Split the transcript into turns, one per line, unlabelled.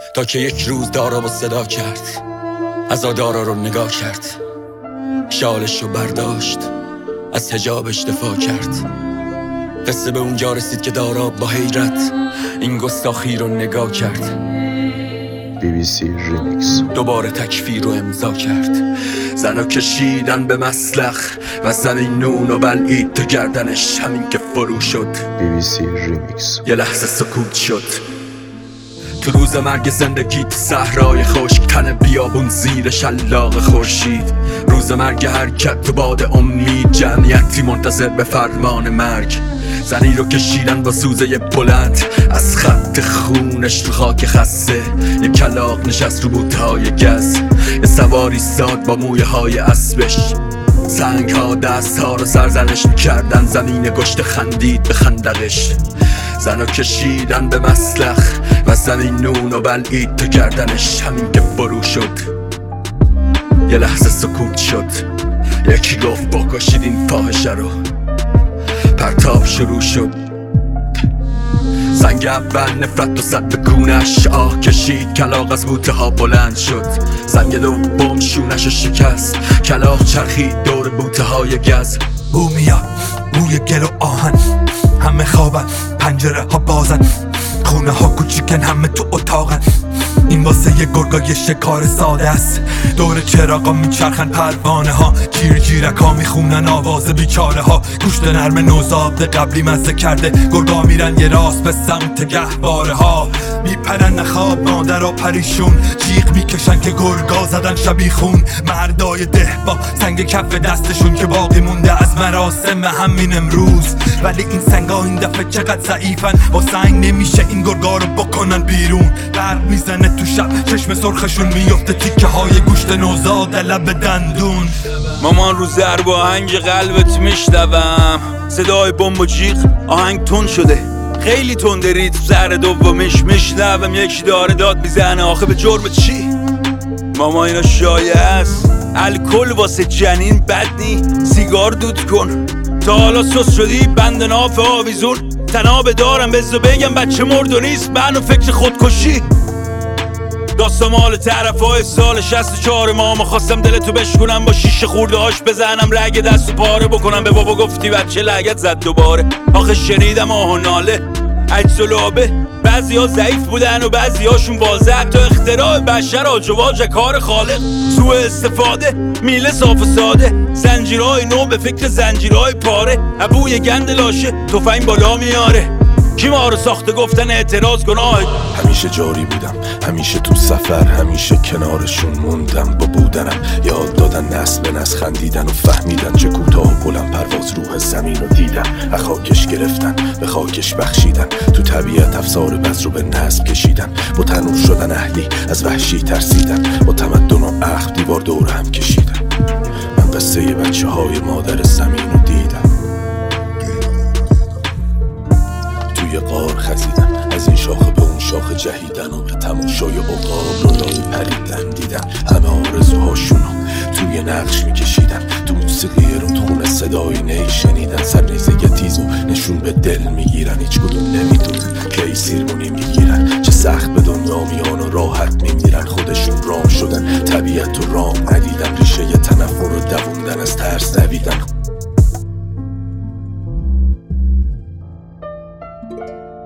تا که یک روز دارا و صدا کرد. عزادارا رو نگاه کرد، شالش رو برداشت، از حجابش دفاع کرد. قصه به اونجا رسید که دارا با حیرت این گستاخی رو نگاه کرد.
BBC Remix
دوباره تکفیر رو امضا کرد. زنو کشیدن به مسلخ و زمین نون و بلعید تو گردنش، همین که فرو شد.
BBC Remix
یه لحظه سکوت شد. تو روز مرگ زندگی تو صحرای خشک، تن بیابون زیر شلاق خورشید. روز مرگ حرکت تو باد امید، جمعیتی منتظر به فرمان مرگ. زنی رو کشیدن با سوزه بلند، از خط خونش تو خاک خسته. یه کلاغ نشست رو بوتهای گز، یه سواری ساد با مویه های اسبش. سنگ ها دست ها رو سرزنش میکردن، زمین گشت خندید به خندقش. زنو کشیدن به مسلخ و زمین نون و بلعید تو گردنش، همین که فرو شد. یه لحظه سکوت شد. یکی گفت بکشید این فاحشه رو. پرتاب شروع شد. زنگ اول نفرت و زد به کونش، آه کشید کلاغ از بوته ها بلند شد. زنگ دوم شونش رو شکست، کلاغ چرخید دور بوته های گز.
بو میاد بوی گل و آهن، همه خوابن پنجره ها بازن، خونه ها کوچیکن همه تو اتاقن. این واسه یه گرگای شکار ساده است، دور چراغا میچرخن پروانه ها، جیرک ها میخونن آواز بیچاره ها. گوشت نرم نوزاد قبلی مزه کرده، گرگا میرن یه راست به سمت گهواره ها. میپرن نخواب مادر و پریشون، جیغ میکشن که گرگا زدن شبیخون. مردای ده با سنگ کف دستشون که باقی مونده از مراسم همین امروز. ولی این سنگا این دفعه چقدر ضعیفن، با سنگ نمیشه این گرگا رو بکنن بیرون. برق میزنه تو شب، چشم سرخشون میفته تیکه های گوشت نوزاد لب دندون.
مامان رو ضرب آهنگ قلبت میشنوم، صدای بمب و جیغ آهنگ تون شده، خیلی تنده ریتم. سر دومش میشنوم یکی داره داد میزنه، آخه به جرم چی؟ ماما اینا شایعه است، الکل واسه جنین بد نی، سیگار دود کن. تا حالا سوس شدی بند ناف آویزون، تنابه دارم بزو بگم بچه مرد و نیست، منو فکر خودکشی. داستان مال طرفای سال 64 ماما، خواستم دلتو بشکنم با شیشه خورده هاش بزنم، رگ دستو پاره بکنم. به بابا گفتی بچه لگت زد دوباره، آخه شنیدم آه و ناله عجز و لابه. بعضی ها ضعیف بودن و بعضی هاشون واضح، حتی اختراع بشر آجواج کار خالق. سوء استفاده میله صاف و ساده، زنجیرهای نو به فکر زنجیرهای پاره. ابوی گند لاشه تفنگ بالا میاره، کی ما رو ساخته گفتن اعتراض گناه.
همیشه جاری بودم، همیشه تو سفر، همیشه کنارشون موندم. با بودنم یاد دادن نسل به نسل، خندیدن و فهمیدن چه کوتاه و بلند پرواز روح زمین رو دیدن. از خاکش گرفتن به خاکش بخشیدن، تو طبیعت افسار بذر رو به نسل کشیدن. با تنور شدن اهلی از وحشی ترسیدن، با تمدن و عقل دیوار دور هم کشیدن. من قصه بچه های مادر زمین رو دیدم، توی غار خزیدن، از این شاخه به اون شاخه جهیدن و به تماشای عقاب رو لای پریدن دیدن. همه آرزوهاشونو توی نقش میکشیدن، تو موسیقی رودخونه صدای نی شنیدن. سرنیزه تیزو نشون به دل میگیرن، هیچ کدوم نمیدونن کی سیرمونی میگیرن. چه سخت به دنیا میان و راحت میمیرن، خودشون رام شدن طبیعت رو رام ندیدن. ریشه ی تنفر رو دووندن، از ترس دویدن.